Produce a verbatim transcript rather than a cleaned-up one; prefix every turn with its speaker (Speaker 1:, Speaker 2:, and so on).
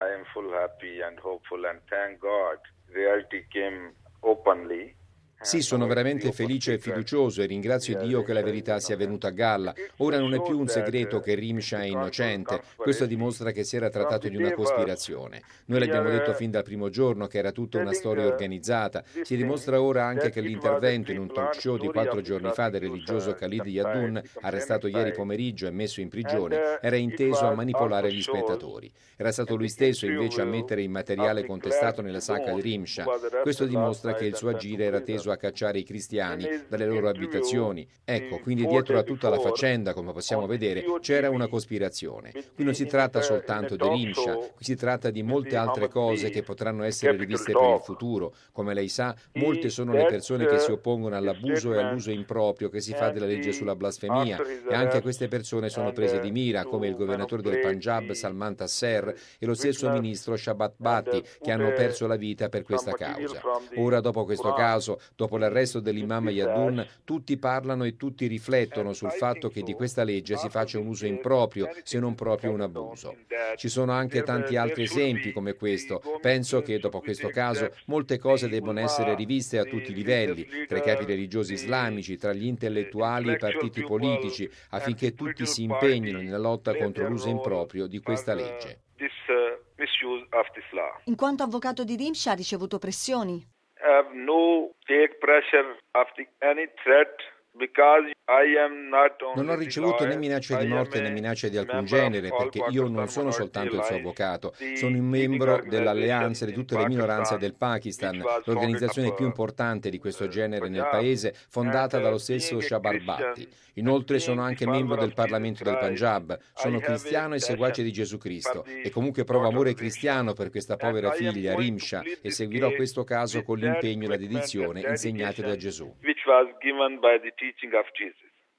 Speaker 1: I am full happy and hopeful and thank God reality came openly.
Speaker 2: Sì, sono veramente felice e fiducioso e ringrazio Dio che la verità sia venuta a galla. Ora non è più un segreto che Rimsha è innocente. Questo dimostra che si era trattato di una cospirazione. Noi l'abbiamo detto fin dal primo giorno che era tutta una storia organizzata. Si dimostra ora anche che l'intervento in un talk show di quattro giorni fa del religioso Khalid Yadun, arrestato ieri pomeriggio e messo in prigione, era inteso a manipolare gli spettatori. Era stato lui stesso invece a mettere il materiale contestato nella sacca di Rimsha. Questo dimostra che il suo agire era teso a cacciare i cristiani dalle loro abitazioni. Ecco, quindi dietro a tutta la faccenda, come possiamo vedere, c'era una cospirazione. Qui non si tratta soltanto di Rimsha, qui si tratta di molte altre cose che potranno essere riviste per il futuro. Come lei sa, molte sono le persone che si oppongono all'abuso e all'uso improprio che si fa della legge sulla blasfemia e anche queste persone sono prese di mira, come il governatore del Punjab Salman Taseer e lo stesso ministro Shabat Bhatti, che hanno perso la vita per questa causa. Ora, dopo questo caso, dopo l'arresto dell'imam Yadun, tutti parlano e tutti riflettono sul fatto che di questa legge si faccia un uso improprio, se non proprio un abuso. Ci sono anche tanti altri esempi come questo. Penso che dopo questo caso molte cose debbono essere riviste a tutti i livelli, tra i capi religiosi islamici, tra gli intellettuali e i partiti politici, affinché tutti si impegnino nella lotta contro l'uso improprio di questa legge.
Speaker 3: In quanto avvocato di Rimsha ha ricevuto pressioni?
Speaker 1: Have no take pressure of the, any threat because I am not only
Speaker 2: Non ho ricevuto né minacce di morte né minacce di alcun genere, perché io non sono soltanto il suo avvocato, sono un membro dell'alleanza di tutte le minoranze del Pakistan, l'organizzazione più importante di questo genere nel paese, fondata dallo stesso Shabat Bhatti. Inoltre sono anche membro del Parlamento del Punjab, sono cristiano e seguace di Gesù Cristo e comunque provo amore cristiano per questa povera figlia, Rimsha, e seguirò questo caso con l'impegno e la dedizione insegnati da Gesù.
Speaker 1: Which was given by the teaching of Jesus.